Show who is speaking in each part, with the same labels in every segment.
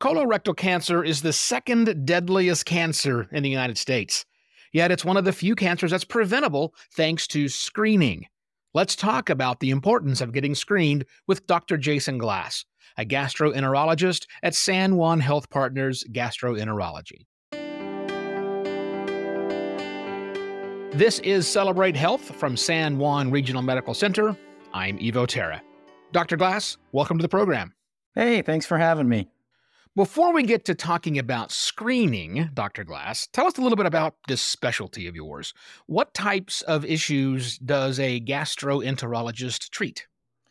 Speaker 1: Colorectal cancer is the second deadliest cancer in the United States. Yet it's one of the few cancers that's preventable thanks to screening. Let's talk about the importance of getting screened with Dr. Jason Glass, a gastroenterologist at San Juan Health Partners Gastroenterology. This is Celebrate Health from San Juan Regional Medical Center. I'm Evo Terra. Dr. Glass, welcome to the program.
Speaker 2: Hey, thanks for having me.
Speaker 1: Before we get to talking about screening, Dr. Glass, tell us a little bit about this specialty of yours. What types of issues does a gastroenterologist treat?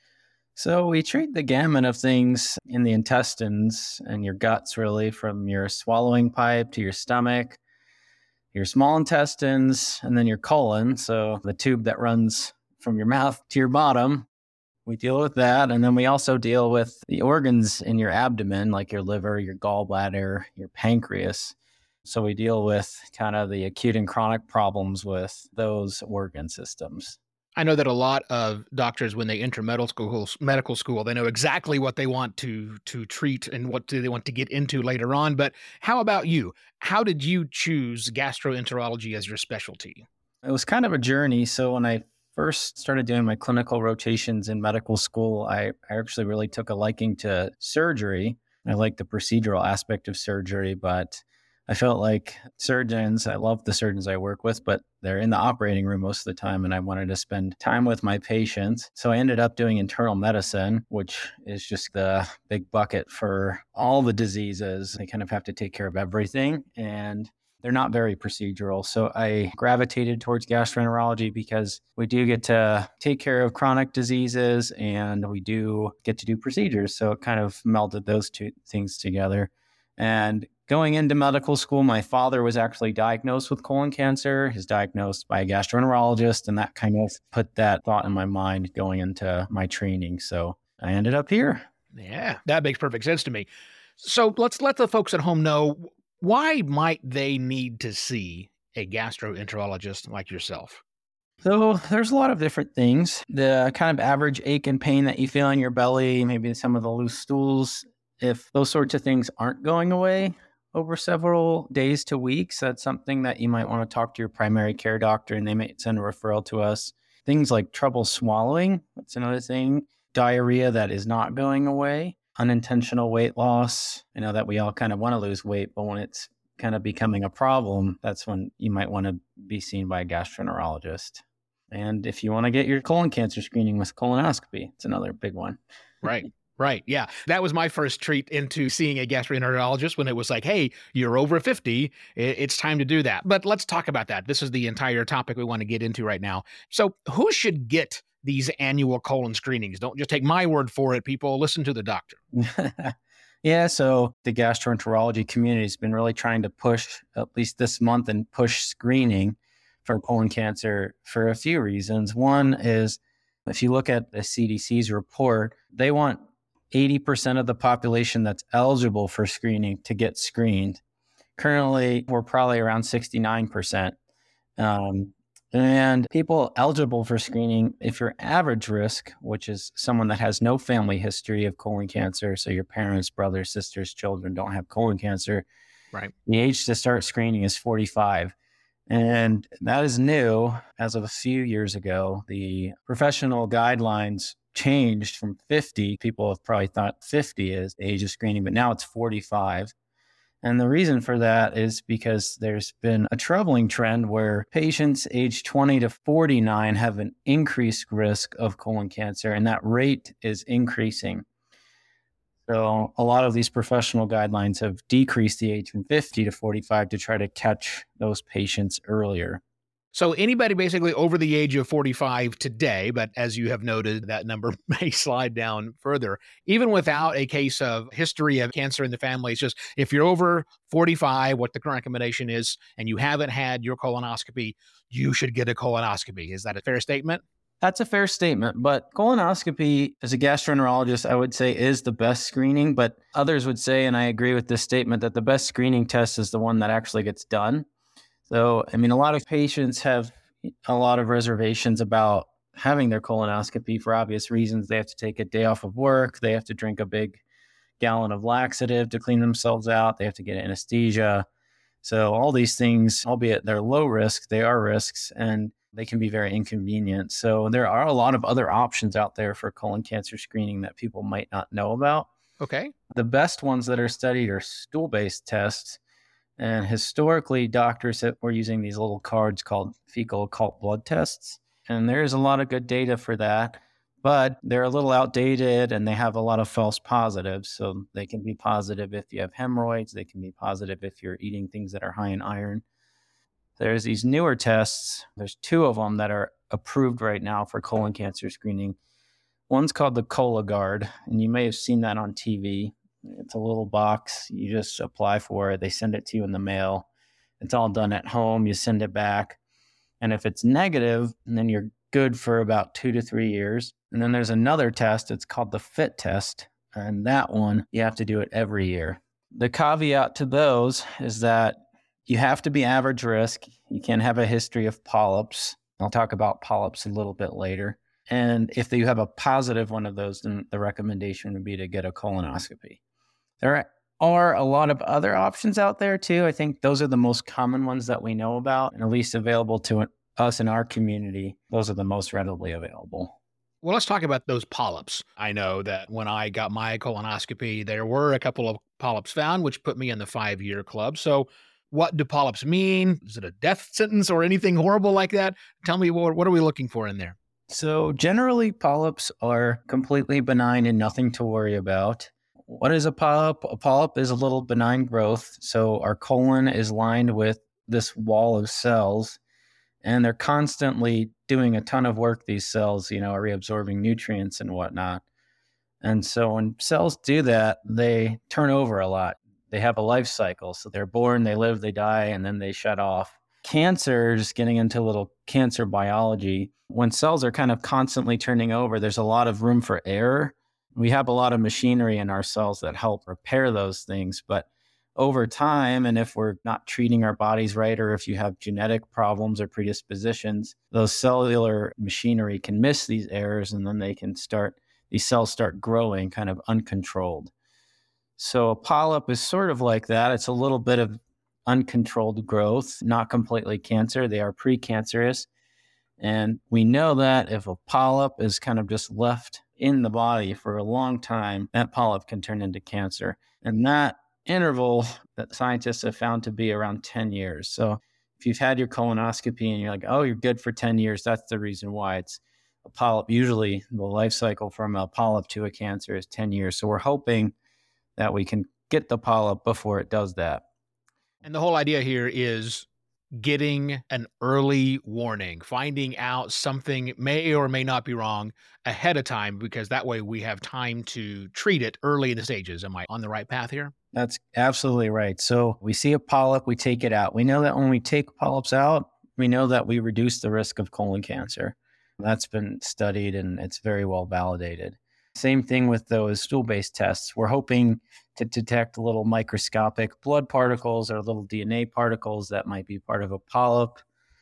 Speaker 2: So we treat the gamut of things in the intestines and your guts, really, from your swallowing pipe to your stomach, your small intestines, and then your colon, so the tube that runs from your mouth to your bottom. We deal with that, and then we also deal with the organs in your abdomen, like your liver, your gallbladder, your pancreas. So we deal with kind of the acute and chronic problems with those organ systems.
Speaker 1: I know that a lot of doctors, when they enter medical school, they know exactly what they want to treat and what do they want to get into later on. But how about you? How did you choose gastroenterology as your specialty?
Speaker 2: It was kind of a journey. So when I first started doing my clinical rotations in medical school, I actually really took a liking to surgery. I like the procedural aspect of surgery, but I felt like I love the surgeons I work with, but they're in the operating room most of the time, and I wanted to spend time with my patients. So I ended up doing internal medicine, which is just the big bucket for all the diseases. They kind of have to take care of everything, and they're not very procedural. So I gravitated towards gastroenterology because we do get to take care of chronic diseases and we do get to do procedures. So it kind of melded those two things together. And going into medical school, my father was actually diagnosed with colon cancer. He was diagnosed by a gastroenterologist, and that kind of put that thought in my mind going into my training. So I ended up here.
Speaker 1: Yeah, that makes perfect sense to me. So let's let the folks at home know, why might they need to see a gastroenterologist like yourself?
Speaker 2: So there's a lot of different things. The kind of average ache and pain that you feel in your belly, maybe some of the loose stools, if those sorts of things aren't going away over several days to weeks, that's something that you might want to talk to your primary care doctor, and they may send a referral to us. Things like trouble swallowing, that's another thing. Diarrhea that is not going away. Unintentional weight loss. I know that we all kind of want to lose weight, but when it's kind of becoming a problem, that's when you might want to be seen by a gastroenterologist. And if you want to get your colon cancer screening with colonoscopy, it's another big one.
Speaker 1: Right. Yeah. That was my first treat into seeing a gastroenterologist, when it was like, hey, you're over 50. It's time to do that. But let's talk about that. This is the entire topic we want to get into right now. So who should get these annual colon screenings? Don't just take my word for it, people. Listen to the doctor.
Speaker 2: Yeah, so the gastroenterology community has been really trying to push, at least this month, and push screening for colon cancer for a few reasons. One is, if you look at the CDC's report, they want 80% of the population that's eligible for screening to get screened. Currently, we're probably around 69%. And people eligible for screening, if you're average risk, which is someone that has no family history of colon cancer, so your parents, brothers, sisters, children don't have colon cancer,
Speaker 1: right?
Speaker 2: The age to start screening is 45. And that is new. As of a few years ago, the professional guidelines changed from 50. People have probably thought 50 is the age of screening, but now it's 45. And the reason for that is because there's been a troubling trend where patients aged 20 to 49 have an increased risk of colon cancer, and that rate is increasing. So a lot of these professional guidelines have decreased the age from 50 to 45 to try to catch those patients earlier.
Speaker 1: So anybody basically over the age of 45 today, but as you have noted, that number may slide down further, even without a case of history of cancer in the family. It's just, if you're over 45, what the current recommendation is, and you haven't had your colonoscopy, you should get a colonoscopy. Is that a fair statement?
Speaker 2: That's a fair statement, but colonoscopy, as a gastroenterologist, I would say is the best screening, but others would say, and I agree with this statement, that the best screening test is the one that actually gets done. So, I mean, a lot of patients have a lot of reservations about having their colonoscopy for obvious reasons. They have to take a day off of work. They have to drink a big gallon of laxative to clean themselves out. They have to get anesthesia. So all these things, albeit they're low risk, they are risks and they can be very inconvenient. So there are a lot of other options out there for colon cancer screening that people might not know about.
Speaker 1: Okay.
Speaker 2: The best ones that are studied are stool-based tests. And historically, doctors were using these little cards called fecal occult blood tests. And there's a lot of good data for that, but they're a little outdated and they have a lot of false positives. So they can be positive if you have hemorrhoids. They can be positive if you're eating things that are high in iron. There's these newer tests. There's 2 of them that are approved right now for colon cancer screening. One's called the Cologuard, and you may have seen that on TV. It's a little box. You just apply for it. They send it to you in the mail. It's all done at home. You send it back. And if it's negative, then you're good for about 2 to 3 years. And then there's another test. It's called the FIT test. And that one, you have to do it every year. The caveat to those is that you have to be average risk. You can't have a history of polyps. I'll talk about polyps a little bit later. And if you have a positive one of those, then the recommendation would be to get a colonoscopy. There are a lot of other options out there too. I think those are the most common ones that we know about, and at least available to us in our community. Those are the most readily available.
Speaker 1: Well, let's talk about those polyps. I know that when I got my colonoscopy, there were a couple of polyps found, which put me in the 5-year club. So what do polyps mean? Is it a death sentence or anything horrible like that? Tell me, what are we looking for in there?
Speaker 2: So generally, polyps are completely benign and nothing to worry about. What is a polyp? A polyp is a little benign growth. So our colon is lined with this wall of cells, and they're constantly doing a ton of work, these cells, are reabsorbing nutrients and whatnot. And so when cells do that, they turn over a lot. They have a life cycle. So they're born, they live, they die, and then they shut off. Cancer, just getting into a little cancer biology, when cells are kind of constantly turning over, there's a lot of room for error. We have a lot of machinery in our cells that help repair those things. But over time, and if we're not treating our bodies right, or if you have genetic problems or predispositions, those cellular machinery can miss these errors, and then these cells start growing kind of uncontrolled. So a polyp is sort of like that. It's a little bit of uncontrolled growth, not completely cancer. They are precancerous. And we know that if a polyp is kind of just left in the body for a long time, that polyp can turn into cancer. And that interval that scientists have found to be around 10 years. So if you've had your colonoscopy and you're like, oh, you're good for 10 years, that's the reason why. It's a polyp. Usually the life cycle from a polyp to a cancer is 10 years. So we're hoping that we can get the polyp before it does that.
Speaker 1: And the whole idea here is getting an early warning, finding out something may or may not be wrong ahead of time, because that way we have time to treat it early in the stages. Am I on the right path here?
Speaker 2: That's absolutely right. So we see a polyp, we take it out. We know that when we take polyps out, we know that we reduce the risk of colon cancer. That's been studied and it's very well validated. Same thing with those stool-based tests. We're hoping to detect little microscopic blood particles or little DNA particles that might be part of a polyp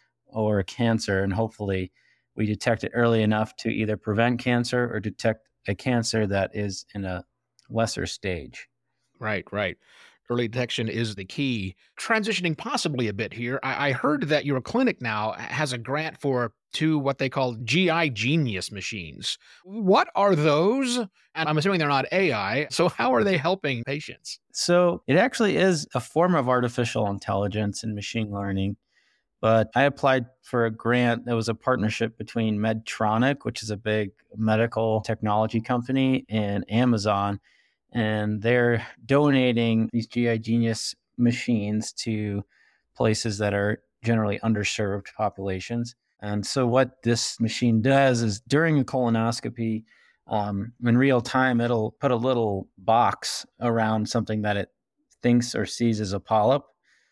Speaker 2: or a cancer. And hopefully we detect it early enough to either prevent cancer or detect a cancer that is in a lesser stage.
Speaker 1: Right. Early detection is the key. Transitioning possibly a bit here, I heard that your clinic now has a grant for 2 what they call GI Genius machines. What are those? And I'm assuming they're not AI. So how are they helping patients?
Speaker 2: So it actually is a form of artificial intelligence and machine learning. But I applied for a grant that was a partnership between Medtronic, which is a big medical technology company, and Amazon. And they're donating these GI Genius machines to places that are generally underserved populations. And so what this machine does is during a colonoscopy, in real time, it'll put a little box around something that it thinks or sees as a polyp.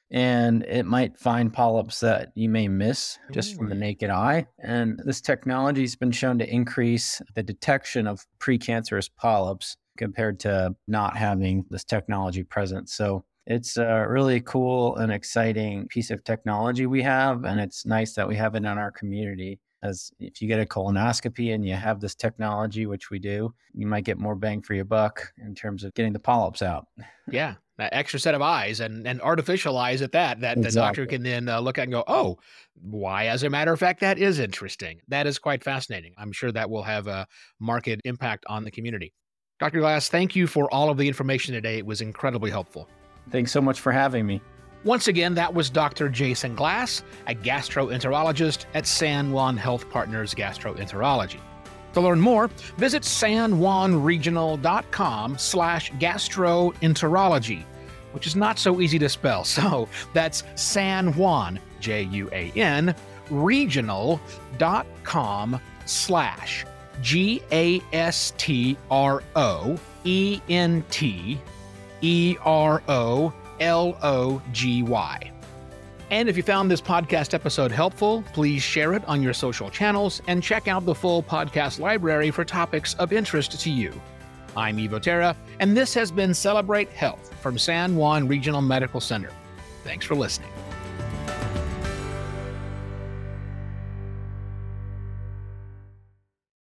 Speaker 2: And it might find polyps that you may miss just from the naked eye. And this technology has been shown to increase the detection of precancerous polyps compared to not having this technology present. So it's a really cool and exciting piece of technology we have, and it's nice that we have it in our community. because if you get a colonoscopy and you have this technology, which we do, you might get more bang for your buck in terms of getting the polyps out.
Speaker 1: Yeah, that extra set of eyes and artificial eyes at that the doctor
Speaker 2: Exactly.
Speaker 1: can then look at and go, oh, why? As a matter of fact, that is interesting. That is quite fascinating. I'm sure that will have a marked impact on the community. Dr. Glass, thank you for all of the information today. It was incredibly helpful.
Speaker 2: Thanks so much for having me.
Speaker 1: Once again, that was Dr. Jason Glass, a gastroenterologist at San Juan Health Partners Gastroenterology. To learn more, visit sanjuanregional.com/gastroenterology, which is not so easy to spell. So that's San Juan, Juan, regional.com/GASTROENTEROLOGY. And if you found this podcast episode helpful, please share it on your social channels and check out the full podcast library for topics of interest to you. I'm Evo Terra, and this has been Celebrate Health from San Juan Regional Medical Center. Thanks for listening.